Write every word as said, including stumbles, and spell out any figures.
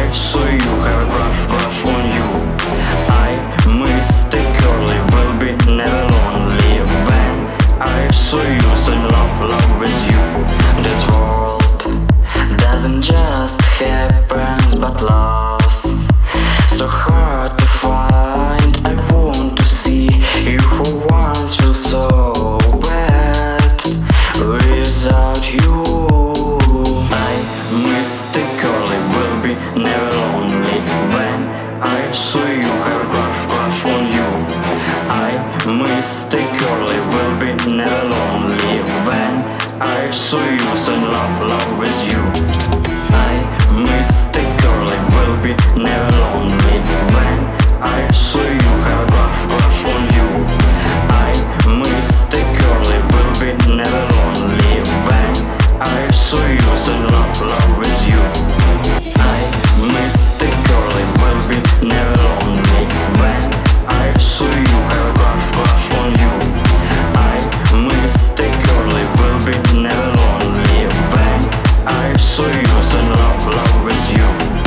I saw you have a crush, crush on you. I mistakenly will be never lonely when I saw you, so in love, love with you. This world doesn't just happens but loves, so hard to find. I want to see you who once feel so bad without you. I mistakenly will be never lonely when I saw you have a crush, crush on you. I mistakenly will be never lonely when I saw you, so in love, love with you. I mistakenly will be never lonely when I saw you have a crush, crush on you. I mistakenly will be never lonely when I saw you, so in love, love with you. I mistakenly will be never lonely when I saw you have a crush, crush on you. I mistakenly will be never lonely when I saw you, so in love, love with you.